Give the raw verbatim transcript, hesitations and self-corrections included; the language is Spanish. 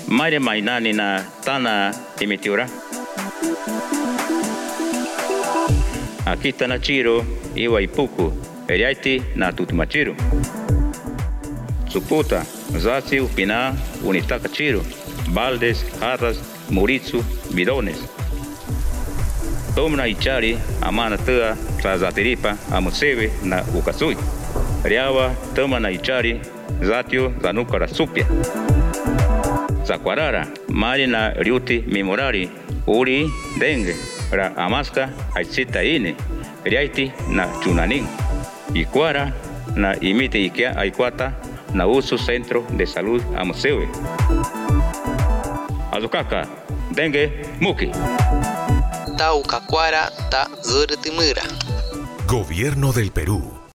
Mare mainani na tana emitiura. Aquí está na chiro iwa ipuku eriaiti na tutumachiro. Suputa zasi upina unitaka chiro baldes jarras muritsu bidones. Tomna ichari amana tua trazatiripa amuseve na ukasui. Riawa toma na ichari zatio zanukara supia. Zakwarara mari na riuti memorari uri denge ra amaska aitsita ine riaiti na chunanin. Ikwara na imite ikia aikwata na uso centro de salud amusewe. Azukaka dengue muki. Taucacuara ta zurtimura. Gobierno del Perú.